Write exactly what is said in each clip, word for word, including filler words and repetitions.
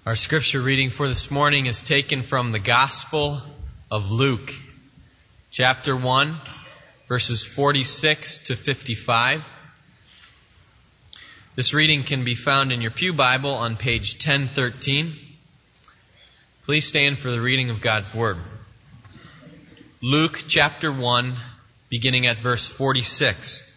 Our scripture reading for this morning is taken from the Gospel of Luke, chapter one, verses forty-six to fifty-five. This reading can be found in your pew Bible on page ten thirteen. Please stand for the reading of God's Word. Luke chapter one, beginning at verse forty-six.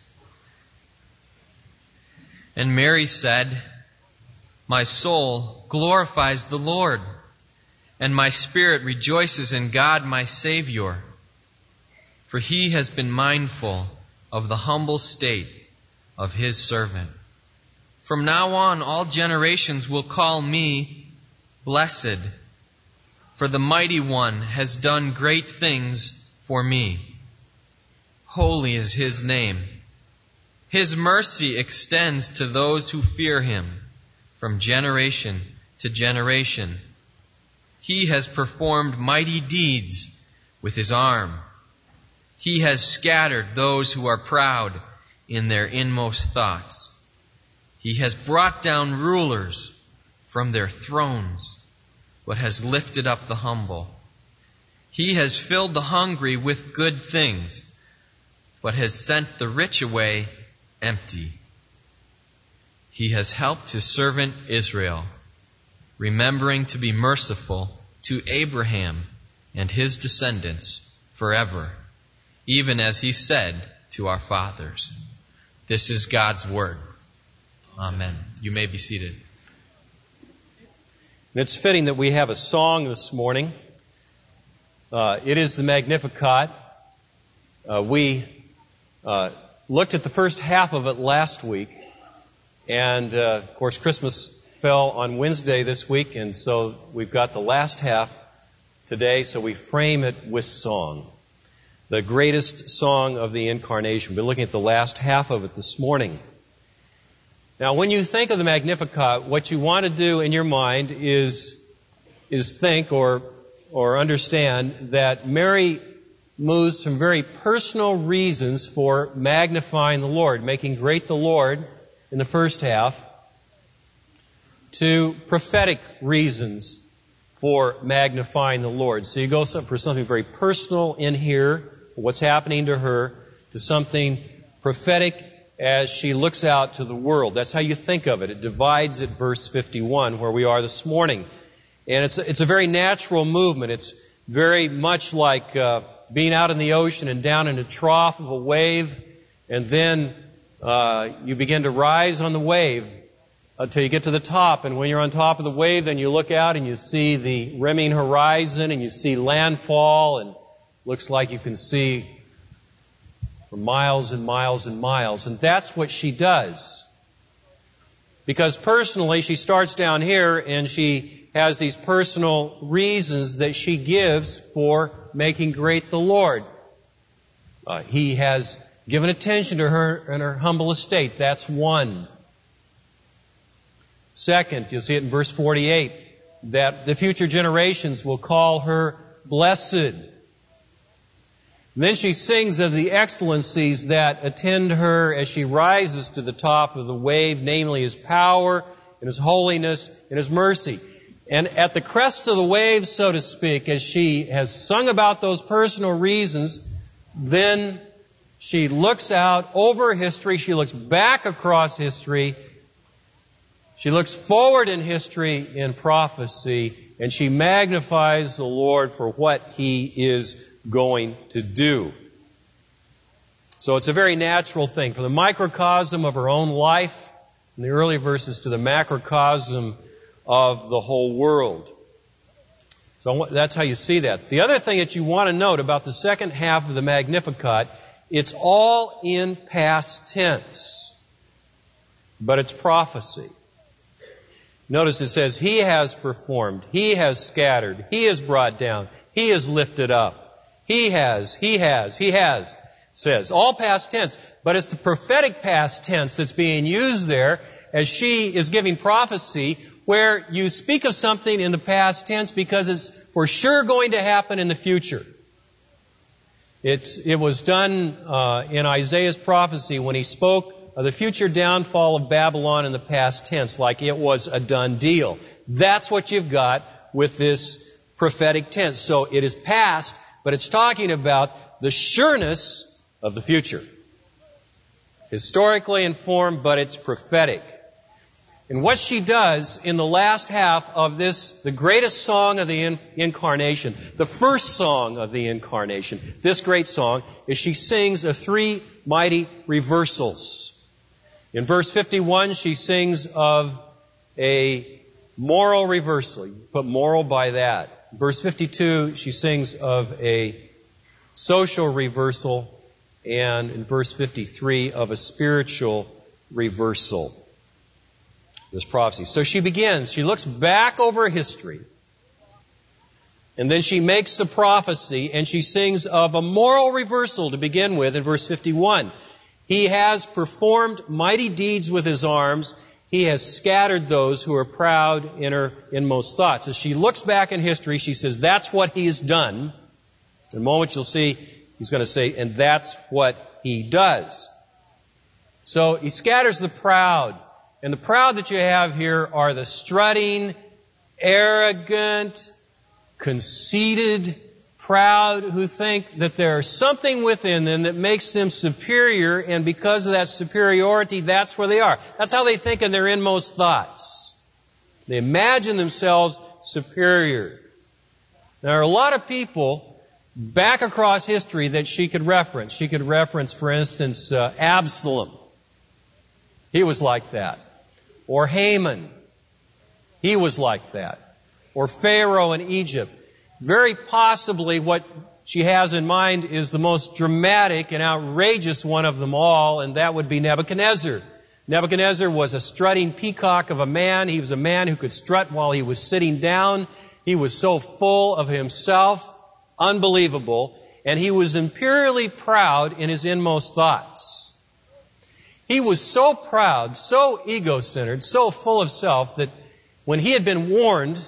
And Mary said, "My soul glorifies the Lord, and my spirit rejoices in God my Savior, for He has been mindful of the humble state of His servant. From now on all generations will call me blessed, for the Mighty One has done great things for me. Holy is His name. His mercy extends to those who fear Him from generation to generation. He has performed mighty deeds with His arm. He has scattered those who are proud in their inmost thoughts. He has brought down rulers from their thrones, but has lifted up the humble. He has filled the hungry with good things, but has sent the rich away empty. He has helped His servant Israel, remembering to be merciful to Abraham and his descendants forever, even as He said to our fathers." This is God's Word. Amen. You may be seated. It's fitting that we have a song this morning. Uh, it is the Magnificat. Uh, we uh, looked at the first half of it last week. And, uh, of course, Christmas fell on Wednesday this week, and so we've got the last half today, so we frame it with song. The greatest song of the Incarnation. We're looking at the last half of it this morning. Now, when you think of the Magnificat, what you want to do in your mind is, is think or, or understand that Mary moves from very personal reasons for magnifying the Lord, making great the Lord, in the first half, to prophetic reasons for magnifying the Lord. So you go for something very personal in here, what's happening to her, to something prophetic as she looks out to the world. That's how you think of it. It divides at verse fifty-one, where we are this morning. And it's a, it's a very natural movement. It's very much like uh, being out in the ocean and down in a trough of a wave, and then Uh, you begin to rise on the wave until you get to the top. And when you're on top of the wave, then you look out and you see the rimming horizon and you see landfall, and looks like you can see for miles and miles and miles. And that's what she does. Because personally, she starts down here and she has these personal reasons that she gives for making great the Lord. Uh, he has given attention to her in her humble estate. That's one. Second, you'll see it in verse forty-eight, that the future generations will call her blessed. And then she sings of the excellencies that attend her as she rises to the top of the wave, namely His power and His holiness and His mercy. And at the crest of the wave, so to speak, as she has sung about those personal reasons, then she looks out over history. She looks back across history. She looks forward in history, in prophecy, and she magnifies the Lord for what He is going to do. So it's a very natural thing. From the microcosm of her own life, in the early verses, to the macrocosm of the whole world. So that's how you see that. The other thing that you want to note about the second half of the Magnificat, it's all in past tense, but it's prophecy. Notice it says, He has performed, He has scattered, He has brought down, He has lifted up. He has, He has, He has, says. All past tense, but it's the prophetic past tense that's being used there as she is giving prophecy, where you speak of something in the past tense because it's for sure going to happen in the future. It's, it was done uh, in Isaiah's prophecy when he spoke of the future downfall of Babylon in the past tense, like it was a done deal. That's what you've got with this prophetic tense. So it is past, but it's talking about the sureness of the future. Historically informed, but it's prophetic. And what she does in the last half of this, the greatest song of the in- incarnation, the first song of the incarnation, this great song, is she sings of three mighty reversals. In verse fifty-one, she sings of a moral reversal. You put moral by that. Verse fifty-two, she sings of a social reversal. And in verse fifty-three, of a spiritual reversal. This prophecy. So she begins, she looks back over history, and then she makes a prophecy, and she sings of a moral reversal to begin with in verse fifty-one. He has performed mighty deeds with his arms. He has scattered those who are proud in her inmost thoughts. As she looks back in history, she says, that's what he has done. In a moment you'll see, he's going to say, and that's what he does. So he scatters the proud. And the proud that you have here are the strutting, arrogant, conceited, proud, who think that there's something within them that makes them superior, and because of that superiority, that's where they are. That's how they think in their inmost thoughts. They imagine themselves superior. There are a lot of people back across history that she could reference. She could reference, for instance, uh, Absalom. He was like that. Or Haman. He was like that. Or Pharaoh in Egypt. Very possibly what she has in mind is the most dramatic and outrageous one of them all, and that would be Nebuchadnezzar. Nebuchadnezzar was a strutting peacock of a man. He was a man who could strut while he was sitting down. He was so full of himself, unbelievable, and he was imperially proud in his inmost thoughts. He was so proud, so ego-centered, so full of self that when he had been warned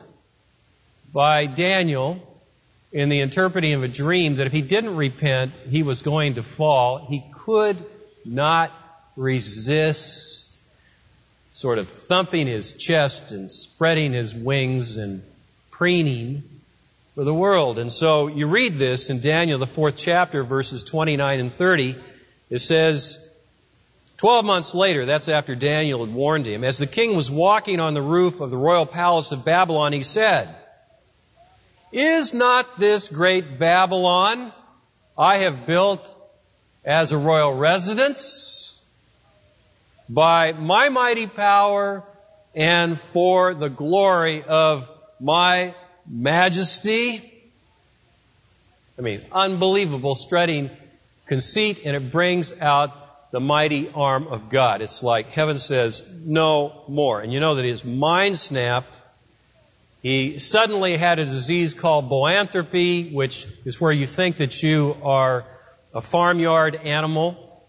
by Daniel in the interpreting of a dream that if he didn't repent, he was going to fall, he could not resist sort of thumping his chest and spreading his wings and preening for the world. And so you read this in Daniel, the fourth chapter, verses twenty-nine and thirty. It says, Twelve months later, that's after Daniel had warned him, as the king was walking on the roof of the royal palace of Babylon, he said, is not this great Babylon I have built as a royal residence by my mighty power and for the glory of my majesty? I mean, unbelievable strutting conceit, and it brings out the mighty arm of God. It's like heaven says, no more. And you know that his mind snapped. He suddenly had a disease called boanthropy, which is where you think that you are a farmyard animal.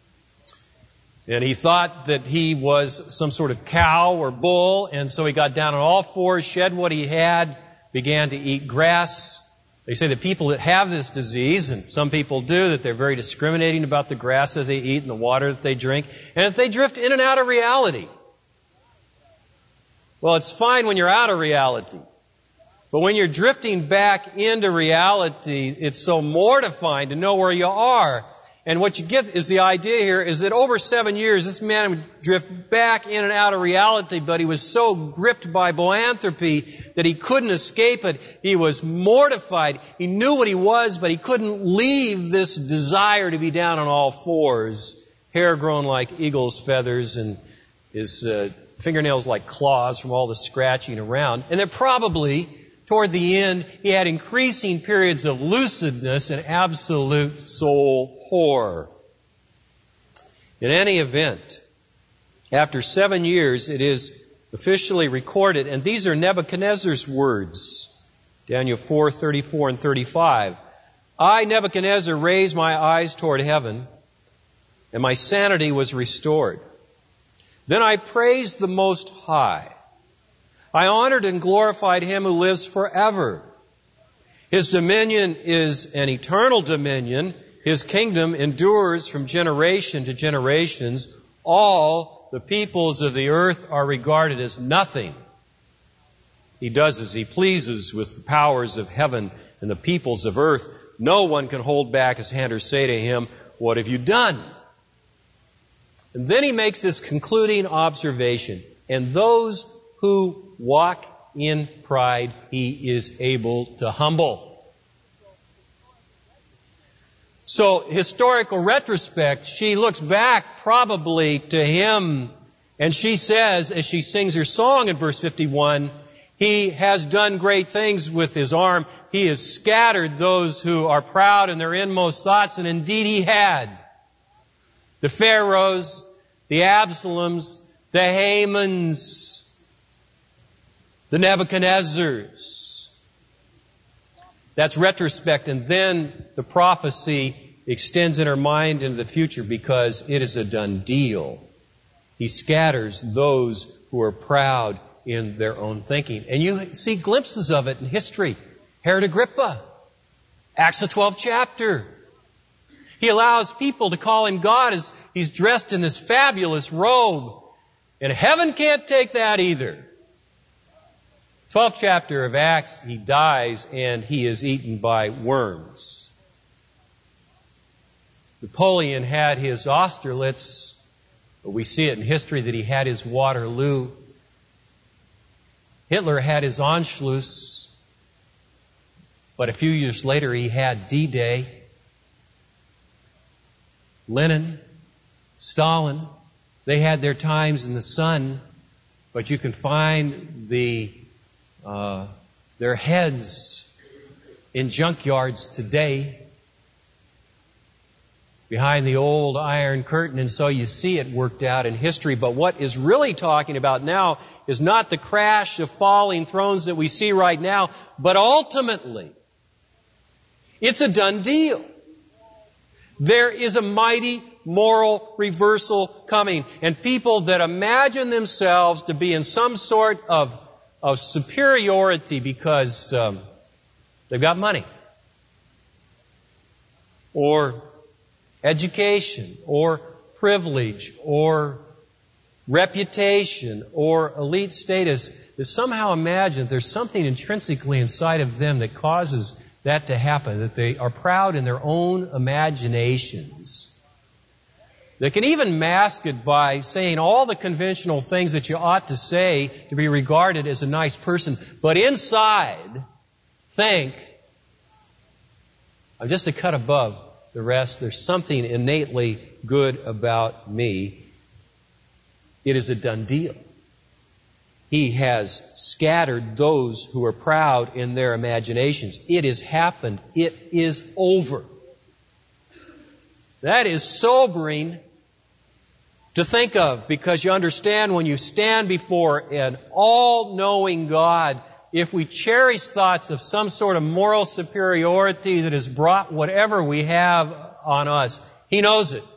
And he thought that he was some sort of cow or bull, and so he got down on all fours, shed what he had, began to eat grass. They say that people that have this disease, and some people do, that they're very discriminating about the grass that they eat and the water that they drink, and if they drift in and out of reality. Well, it's fine when you're out of reality. But when you're drifting back into reality, it's so mortifying to know where you are. And what you get is the idea here is that over seven years, this man would drift back in and out of reality, but he was so gripped by boanthropy that he couldn't escape it. He was mortified. He knew what he was, but he couldn't leave this desire to be down on all fours, hair grown like eagle's feathers and his uh, fingernails like claws from all the scratching around. And that probably, toward the end, he had increasing periods of lucidness and absolute soul horror. In any event, after seven years, it is officially recorded, and these are Nebuchadnezzar's words, Daniel four, thirty-four and thirty-five. I, Nebuchadnezzar, raised my eyes toward heaven, and my sanity was restored. Then I praised the Most High. I honored and glorified Him who lives forever. His dominion is an eternal dominion. His kingdom endures from generation to generations. All the peoples of the earth are regarded as nothing. He does as he pleases with the powers of heaven and the peoples of earth. No one can hold back his hand or say to him, "What have you done?" And then he makes this concluding observation. And those who walk in pride, he is able to humble. So, historical retrospect, she looks back probably to him, and she says, as she sings her song in verse fifty-one, he has done great things with his arm. He has scattered those who are proud in their inmost thoughts, and indeed he had. The Pharaohs, the Absaloms, the Hamans, the Nebuchadnezzars. That's retrospect, and then the prophecy extends in her mind into the future because it is a done deal. He scatters those who are proud in their own thinking. And you see glimpses of it in history. Herod Agrippa, Acts the twelfth chapter. He allows people to call him God as he's dressed in this fabulous robe. And heaven can't take that either. twelfth chapter of Acts, he dies and he is eaten by worms. Napoleon had his Austerlitz, but we see it in history that he had his Waterloo. Hitler had his Anschluss, but a few years later he had D-Day. Lenin, Stalin, they had their times in the sun, but you can find the uh, their heads in junkyards today behind the old Iron Curtain, and so you see it worked out in history. But what is really talking about now is not the crash of falling thrones that we see right now, but ultimately, it's a done deal. There is a mighty moral reversal coming, and people that imagine themselves to be in some sort of, of superiority because um, they've got money, or education, or privilege, or reputation, or elite status, that somehow imagine there's something intrinsically inside of them that causes that to happen, that they are proud in their own imaginations. They can even mask it by saying all the conventional things that you ought to say to be regarded as a nice person, but inside think, I'm just a cut above the rest. There's something innately good about me. It is a done deal. He has scattered those who are proud in their imaginations. It has happened. It is over. That is sobering to think of, because you understand when you stand before an all-knowing God, if we cherish thoughts of some sort of moral superiority that has brought whatever we have on us, He knows it.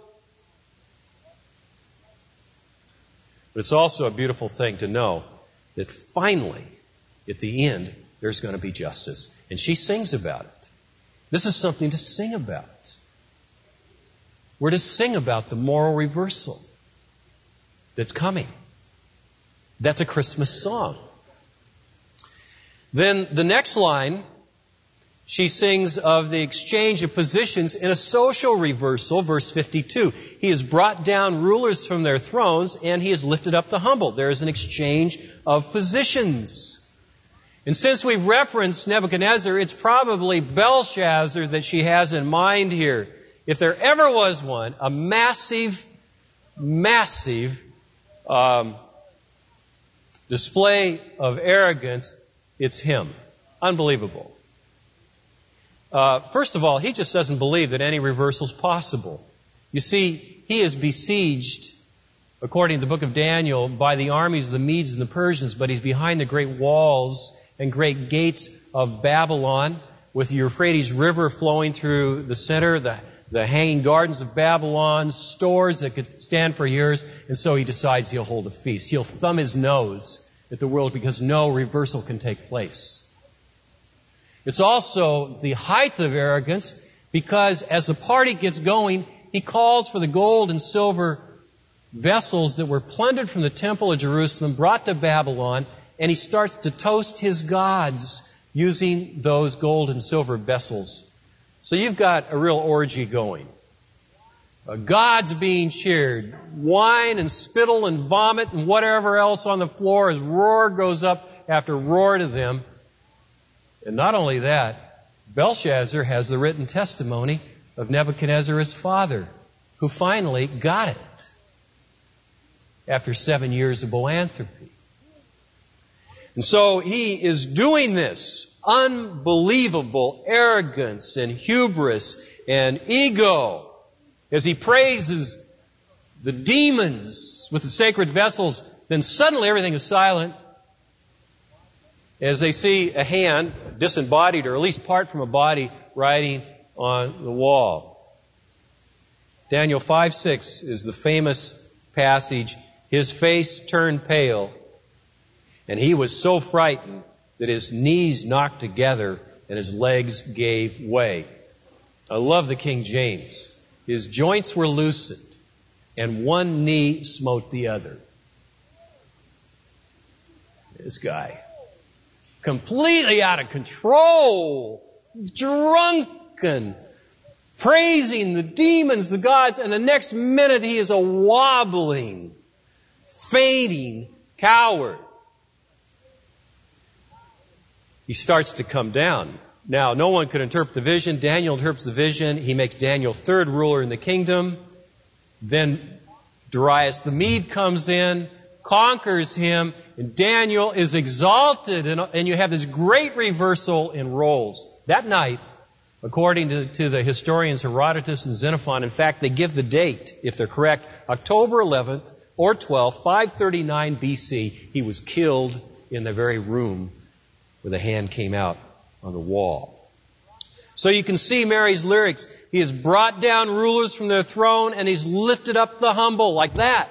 But it's also a beautiful thing to know that finally, at the end, there's going to be justice. And she sings about it. This is something to sing about. We're to sing about the moral reversal that's coming. That's a Christmas song. Then the next line, she sings of the exchange of positions in a social reversal, verse fifty-two. He has brought down rulers from their thrones, and He has lifted up the humble. There is an exchange of positions. And since we've referenced Nebuchadnezzar, it's probably Belshazzar that she has in mind here. If there ever was one, a massive, massive um, display of arrogance, it's him. Unbelievable. Uh, first of all, he just doesn't believe that any reversal is possible. You see, he is besieged, according to the book of Daniel, by the armies of the Medes and the Persians, but he's behind the great walls and great gates of Babylon, with the Euphrates River flowing through the center, the, the hanging gardens of Babylon, stores that could stand for years, and so he decides he'll hold a feast. He'll thumb his nose at the world because no reversal can take place. It's also the height of arrogance because as the party gets going, he calls for the gold and silver vessels that were plundered from the temple of Jerusalem, brought to Babylon, and he starts to toast his gods using those gold and silver vessels. So you've got a real orgy going. Uh, gods being cheered, wine and spittle and vomit and whatever else on the floor as roar goes up after roar to them. And not only that, Belshazzar has the written testimony of Nebuchadnezzar, his father, who finally got it after seven years of boanthropy. And so he is doing this unbelievable arrogance and hubris and ego as he praises the demons with the sacred vessels. Then suddenly everything is silent as they see a hand, disembodied or at least part from a body, writing on the wall. Daniel five six is the famous passage. His face turned pale, and he was so frightened that his knees knocked together and his legs gave way. I love the King James. His joints were loosened, and one knee smote the other. This guy, completely out of control, drunken, praising the demons, the gods, and the next minute he is a wobbling, fainting coward. He starts to come down. Now, no one could interpret the vision. Daniel interprets the vision. He makes Daniel third ruler in the kingdom. Then Darius the Mede comes in, conquers him, and Daniel is exalted, and, and you have this great reversal in roles. That night, according to, to the historians Herodotus and Xenophon, in fact, they give the date, if they're correct, October eleventh or twelfth, five thirty-nine B C, he was killed in the very room where the hand came out on the wall. So you can see Mary's lyrics. He has brought down rulers from their throne, and he's lifted up the humble, like that.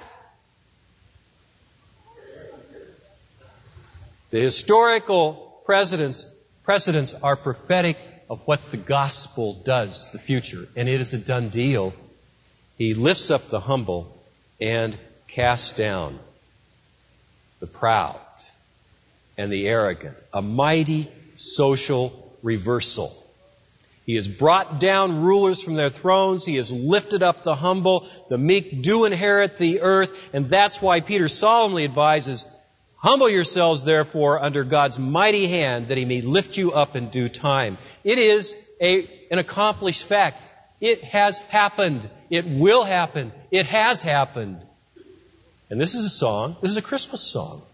The historical precedents, precedents are prophetic of what the gospel does, the future, and it is a done deal. He lifts up the humble and casts down the proud and the arrogant. A mighty social reversal. He has brought down rulers from their thrones. He has lifted up the humble. The meek do inherit the earth. And that's why Peter solemnly advises, humble yourselves, therefore, under God's mighty hand, that he may lift you up in due time. It is a, an accomplished fact. It has happened. It will happen. It has happened. And this is a song. This is a Christmas song.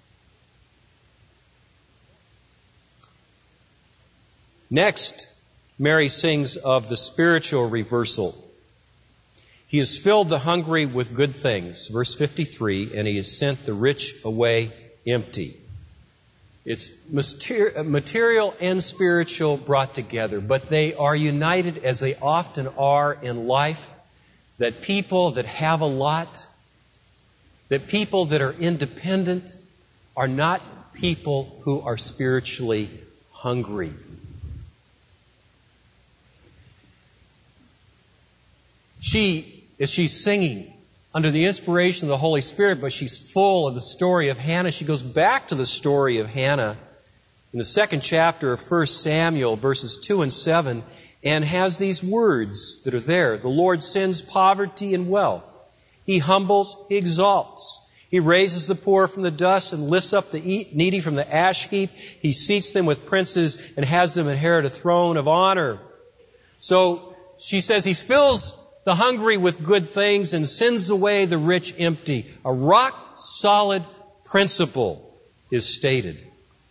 Next, Mary sings of the spiritual reversal. He has filled the hungry with good things, verse fifty-three, and he has sent the rich away empty. It's material and spiritual brought together, but they are united, as they often are in life, that people that have a lot, that people that are independent, are not people who are spiritually hungry. She, as she's singing under the inspiration of the Holy Spirit, but she's full of the story of Hannah, she goes back to the story of Hannah in the second chapter of First Samuel, verses two and seven, and has these words that are there. The Lord sends poverty and wealth. He humbles, He exalts. He raises the poor from the dust and lifts up the needy from the ash heap. He seats them with princes and has them inherit a throne of honor. So she says He fills the hungry with good things and sends away the rich empty. A rock-solid principle is stated.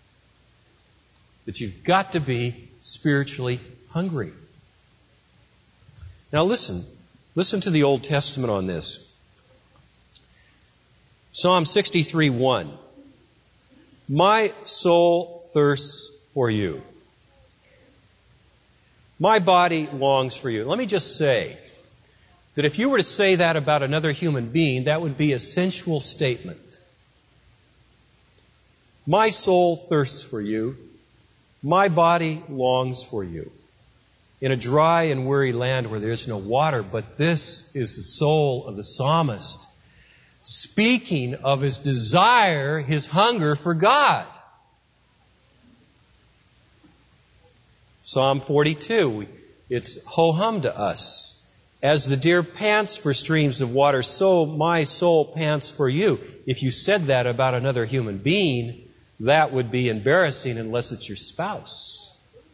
That you've got to be spiritually hungry. Now listen. Listen to the Old Testament on this. Psalm sixty-three one. My soul thirsts for you. My body longs for you. Let me just say that if you were to say that about another human being, that would be a sensual statement. My soul thirsts for you. My body longs for you. In a dry and weary land where there is no water, but this is the soul of the psalmist, speaking of his desire, his hunger for God. Psalm forty-two, it's ho-hum to us. As the deer pants for streams of water, so my soul pants for you. If you said that about another human being, that would be embarrassing unless it's your spouse.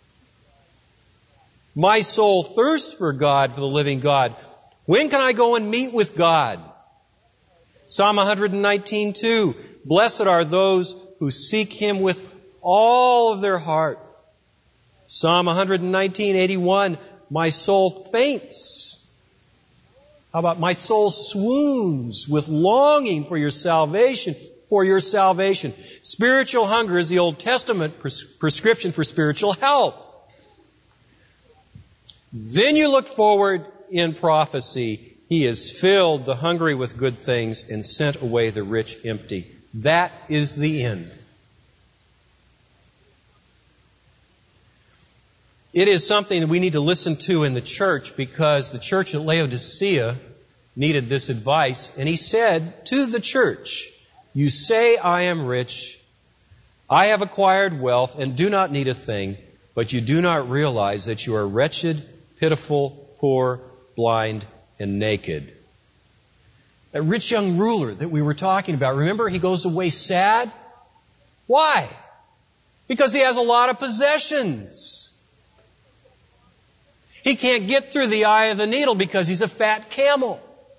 My soul thirsts for God, for the living God. When can I go and meet with God? Psalm one nineteen, two. Blessed are those who seek Him with all of their heart. Psalm one nineteen, eighty-one. My soul faints. How about my soul swoons with longing for your salvation, for your salvation. Spiritual hunger is the Old Testament pres- prescription for spiritual health. Then you look forward in prophecy. He has filled the hungry with good things and sent away the rich empty. That is the end. It is something that we need to listen to in the church, because the church at Laodicea needed this advice. And he said to the church, you say I am rich, I have acquired wealth and do not need a thing, but you do not realize that you are wretched, pitiful, poor, blind, and naked. That rich young ruler that we were talking about, remember, he goes away sad. Why? Because he has a lot of possessions. He can't get through the eye of the needle because he's a fat camel.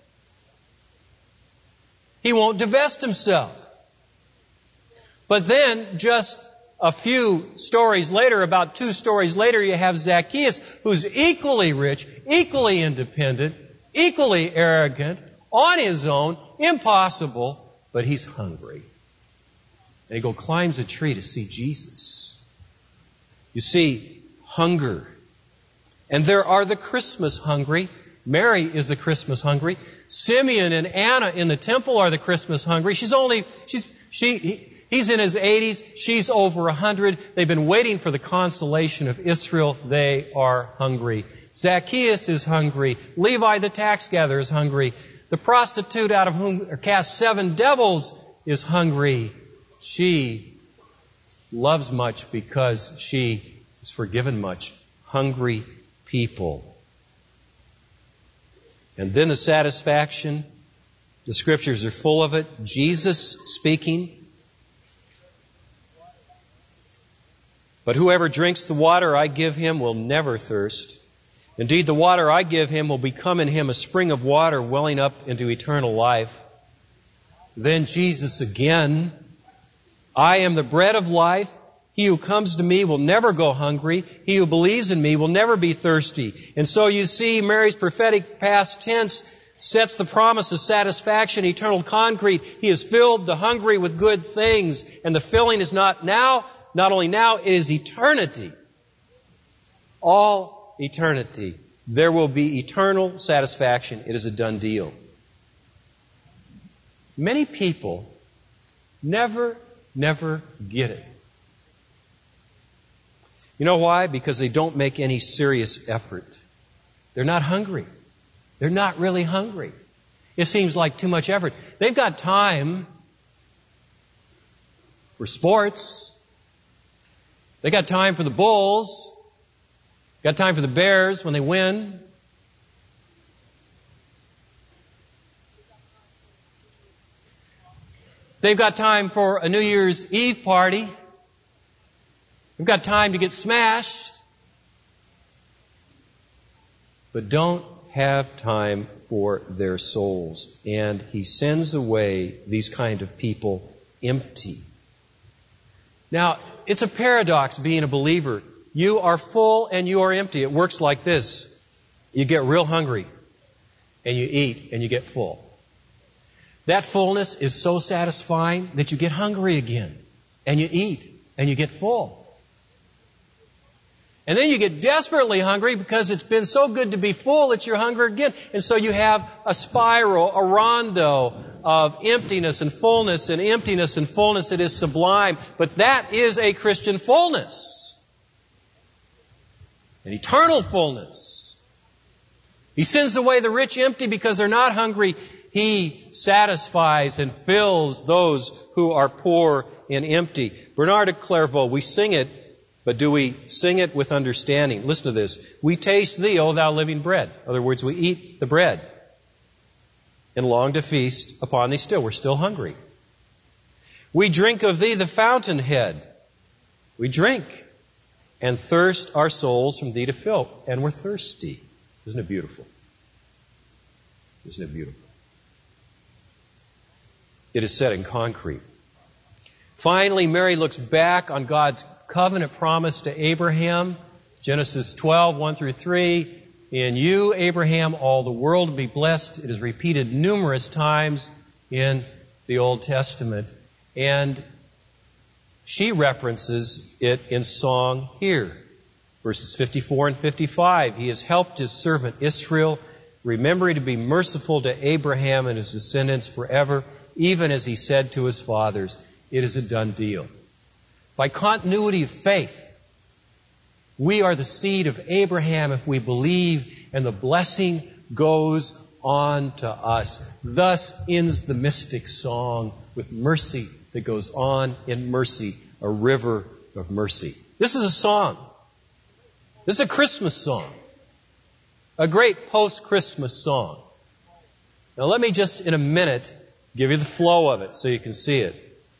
He won't divest himself. But then, just a few stories later, about two stories later, you have Zacchaeus, who's equally rich, equally independent, equally arrogant, on his own, impossible, but he's hungry. And he goes, climbs a tree to see Jesus. You see, hunger. And there are the Christmas hungry. Mary is the Christmas hungry. Simeon and Anna in the temple are the Christmas hungry. She's only, she's, she, he, he's in his eighties. She's over a hundred. They've been waiting for the consolation of Israel. They are hungry. Zacchaeus is hungry. Levi the tax gatherer is hungry. The prostitute out of whom cast seven devils is hungry. She loves much because she is forgiven much. Hungry people. And then the satisfaction. The Scriptures are full of it. Jesus speaking. But whoever drinks the water I give him will never thirst. Indeed, the water I give him will become in him a spring of water welling up into eternal life. Then Jesus again, I am the bread of life. He who comes to me will never go hungry. He who believes in me will never be thirsty. And so you see, Mary's prophetic past tense sets the promise of satisfaction, eternal concrete. He has filled the hungry with good things. And the filling is not now, not only now, it is eternity. All eternity. There will be eternal satisfaction. It is a done deal. Many people never, never get it. You know why? Because they don't make any serious effort. They're not hungry. They're not really hungry. It seems like too much effort. They've got time for sports. They got time for the Bulls. Got time for the Bears when they win. They've got time for a New Year's Eve party. They've got time to get smashed. But don't have time for their souls. And He sends away these kind of people empty. Now, it's a paradox being a believer. You are full and you are empty. It works like this. You get real hungry and you eat and you get full. That fullness is so satisfying that you get hungry again and you eat and you get full. And then you get desperately hungry because it's been so good to be full that you're hungry again. And so you have a spiral, a rondo of emptiness and fullness and emptiness and fullness. It is sublime. But that is a Christian fullness. An eternal fullness. He sends away the rich empty because they're not hungry. He satisfies and fills those who are poor and empty. Bernard of Clairvaux, we sing it, but do we sing it with understanding? Listen to this. We taste thee, O thou living bread. In other words, we eat the bread and long to feast upon thee still. We're still hungry. We drink of thee the fountainhead. We drink and thirst our souls from thee to fill. And we're thirsty. Isn't it beautiful? Isn't it beautiful? It is set in concrete. Finally, Mary looks back on God's covenant promise to Abraham. Genesis twelve, one through three. In you, Abraham, all the world will be blessed. It is repeated numerous times in the Old Testament. And she references it in song here. Verses fifty-four and fifty-five. He has helped his servant Israel, remembering to be merciful to Abraham and his descendants forever, even as he said to his fathers. It is a done deal. By continuity of faith, we are the seed of Abraham if we believe, and the blessing goes on to us. Thus ends the mystic song with mercy that goes on in mercy, a river of mercy. This is a song. This is a Christmas song. A great post-Christmas song. Now let me just in a minute give you the flow of it so you can see it.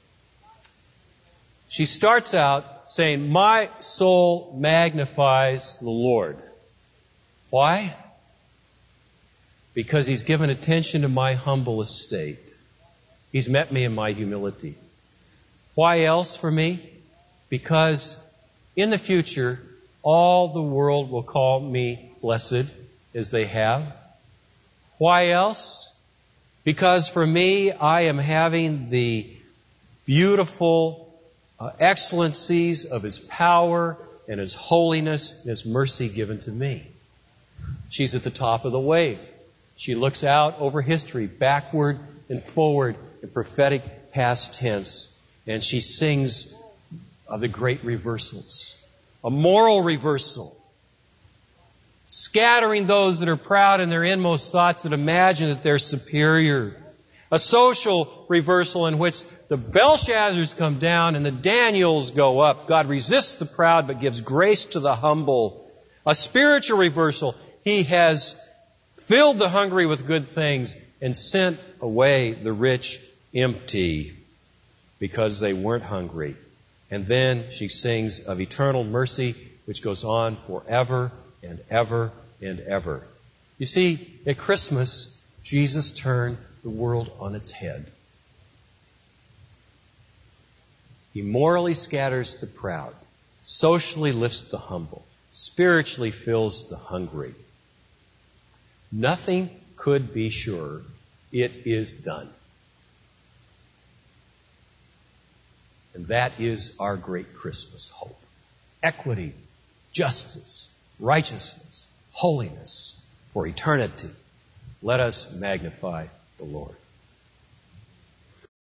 She starts out saying, my soul magnifies the Lord. Why? Because He's given attention to my humble estate. He's met me in my humility. Why else for me? Because in the future, all the world will call me blessed as they have. Why else? Because for me, I am having the beautiful uh, excellencies of His power and His holiness and His mercy given to me. She's at the top of the wave. She looks out over history, backward and forward in prophetic past tense, and she sings of the great reversals. A moral reversal. Scattering those that are proud in their inmost thoughts that imagine that they're superior. A social reversal in which the Belshazzars come down and the Daniels go up. God resists the proud but gives grace to the humble. A spiritual reversal. He has filled the hungry with good things and sent away the rich empty because they weren't hungry. And then she sings of eternal mercy which goes on forever and ever and ever. You see, at Christmas, Jesus turned the world on its head. He morally scatters the proud, socially lifts the humble, spiritually fills the hungry. Nothing could be surer. It is done. And that is our great Christmas hope. Equity, justice, righteousness, holiness for eternity. Let us magnify the Lord.